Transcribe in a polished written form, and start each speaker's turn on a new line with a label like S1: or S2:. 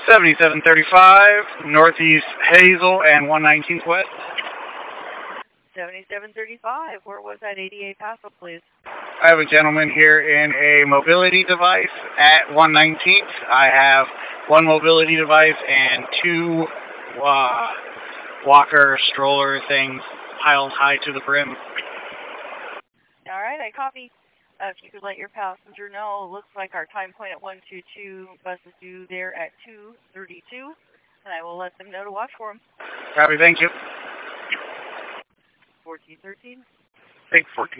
S1: 7735 Northeast Hazel and 119th West.
S2: 7735. Where was that 88 Paso, please?
S1: I have a gentleman here in a mobility device at 119th. I have one mobility device and two walker stroller things piled high to the brim.
S2: All right, I copy. If you could let your passenger know, it looks like our time point at 122 bus is due there at 2:32, and I will let them know to watch for him.
S1: Copy, thank you.
S2: 1413.
S1: Thanks, 14.